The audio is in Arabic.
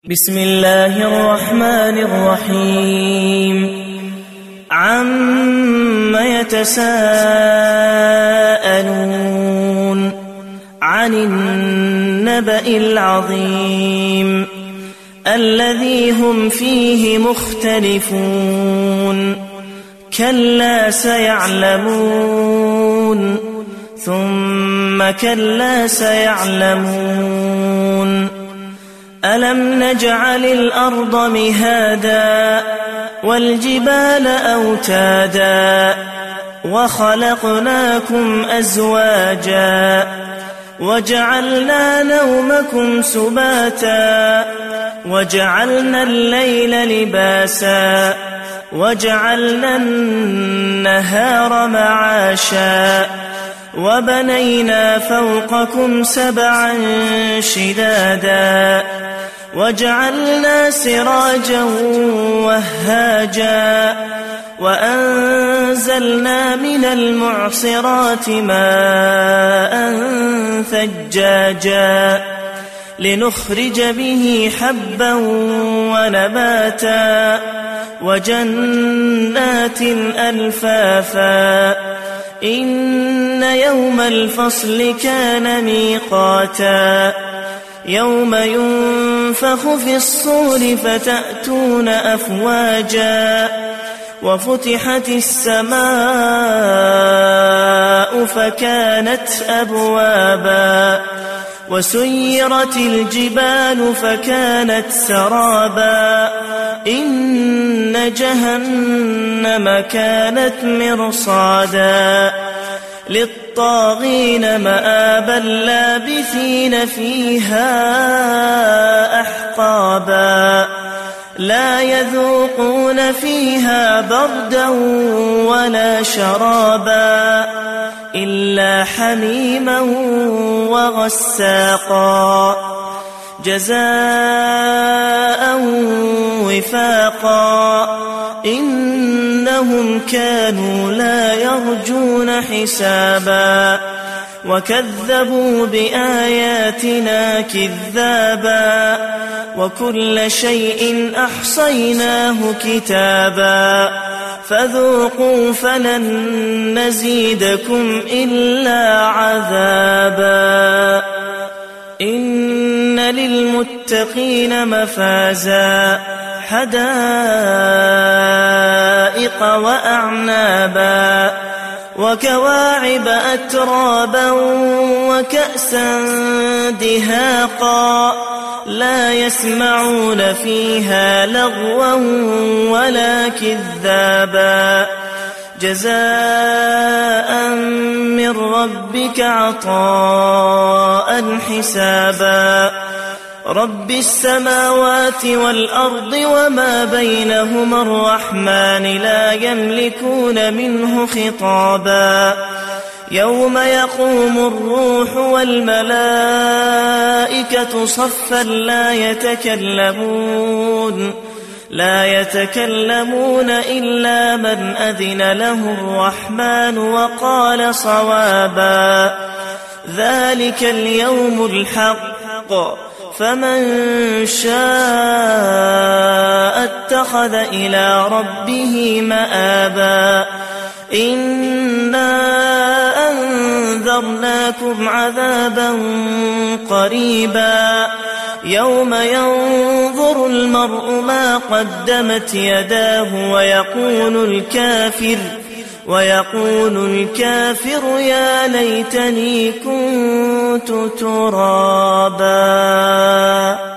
بسم الله الرحمن الرحيم عم يتساءلون عن النبأ العظيم الذي هم فيه مختلفون كلا سيعلمون ثم كلا سيعلمون ألم نجعل الأرض مهادا والجبال أوتادا وخلقناكم أزواجا وجعلنا نومكم سباتا وجعلنا الليل لباسا وجعلنا النهار معاشا وبنينا فوقكم سبعا شدادا وجعلنا سراجا وهاجا وأنزلنا من المعصرات ماء ثجاجا لنخرج به حبا ونباتا وجنات ألفافا إن يوم الفصل كان ميقاتا يوم ينفخ في الصور فتأتون أفواجا وفتحت السماء فكانت أبوابا وسيرت الجبال فكانت سرابا إن جهنم كانت مرصادا للطاغين مآبا لابثين فيها أحقابا لا يذوقون فيها بردا ولا شرابا إلا حميما وغساقا جزاء وفاقا إنهم كانوا لا يرجون حسابا وكذبوا بآياتنا كذابا وكل شيء أحصيناه كتابا فذوقوا فلن نزيدكم إلا عذابا إن للمتقين مفازا حدائق وأعنابا وكواعب أترابا وكأسا دهاقا لا يسمعون فيها لغوا ولا كذابا جزاء من ربك عطاء حسابا رب السماوات والأرض وما بينهما الرحمن لا يملكون منه خطابا يوم يقوم الروح والملائكة صفا لا يتكلمون إلا من أذن له الرحمن وقال صوابا ذلك اليوم الحق فمن شاء اتخذ إلى ربه مآبا إنا أنذرناكم عذابا قريبا يوم ينظر المرء ما قدمت يداه ويقول الكافر يا ليتني كنت ترابا.